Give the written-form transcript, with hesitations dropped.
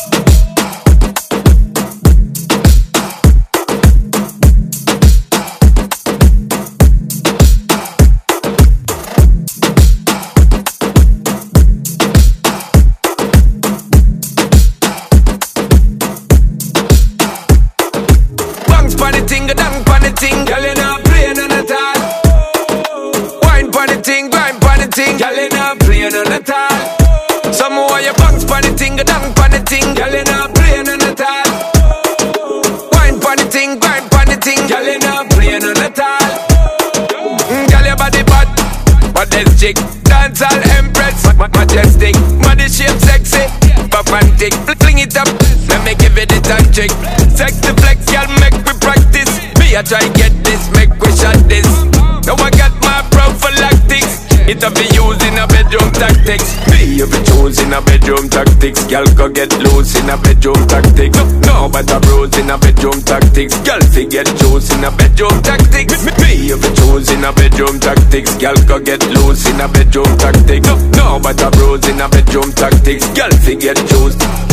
Girl, you not play none at all. Wine pon the ting, grind pon the ting. Girl, you not play none at all. Some more you bounce pon the ting, go down pon the ting. Girl, you not play none at all. Wine pon the ting, grind pon the ting. Girl, you not play none at all. Girl, your body bad, majestic. Dancehall empress, majestic. Body shape sexy, romantic. Fling it up, let me give it a tantric. Sex the flex, girl, make me practice. I try get this, make we shot this. Now I got my prophylactics. It'll be used in a bedroom tactics. Me if you choose in a bedroom tactics. Girl go get loose in a bedroom tactics. No but a bruise in a bedroom tactics. Girl fi get juice in a bedroom tactics. Me if you choose in a bedroom tactics. Girl go get loose in a bedroom tactics. No but a bruise in a bedroom tactics. Girl fi get juice.